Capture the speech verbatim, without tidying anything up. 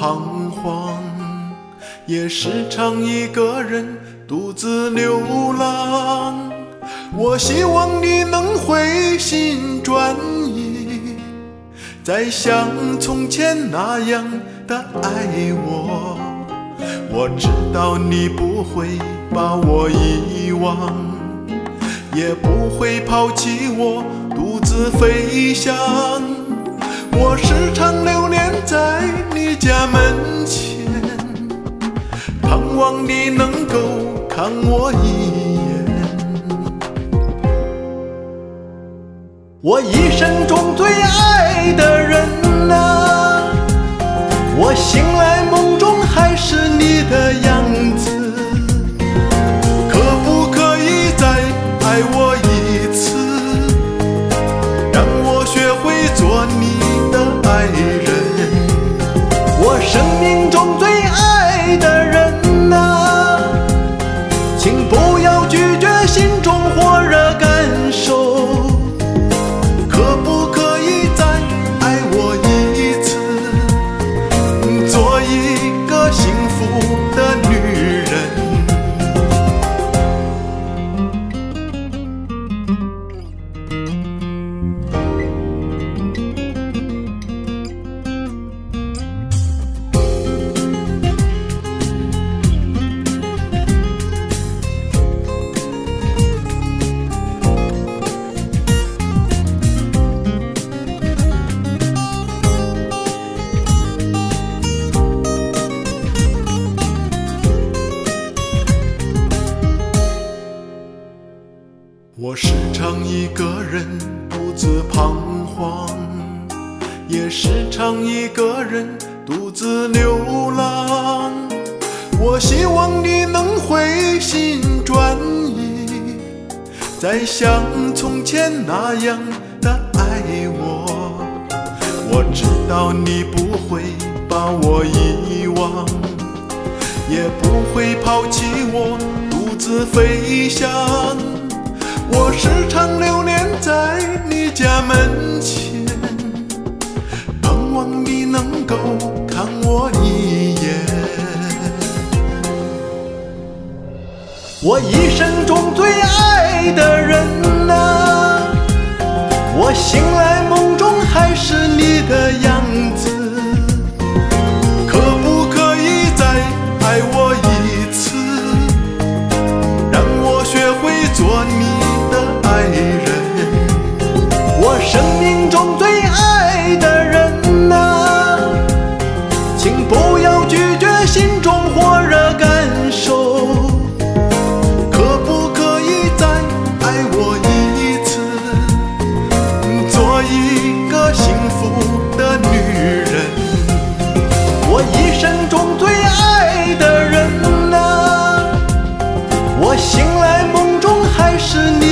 彷徨，也时常一个人独自流浪。我希望你能回心转意，再像从前那样的爱我。我知道你不会把我遗忘，也不会抛弃我独自飞翔。我时常流连在你家门前，盼望你能够看我一眼。我一生中最爱的人啊，我醒来梦中还是你的样子。可不可以再爱我一次，让我学会做你的爱人。我生命中最爱的人啊，请不要拒绝心中火热感受。可不可以再爱我一次，做一个幸福的女人。我时常一个人独自彷徨，也时常一个人独自流浪。我希望你能回心转意，再像从前那样的爱我。我知道你不会把我遗忘，也不会抛弃我独自飞翔。我时常流连在你家门前，盼望你能够看我一眼。我一生中最爱的人啊，我醒来梦中还是你的样子。可不可以再爱我一次，让我学会做你爱人。我生命中最爱的人啊，请不要拒绝心中火热感受。可不可以再爱我一次，做一个幸福的女人。我一生中最爱的人啊，我醒来梦中还是你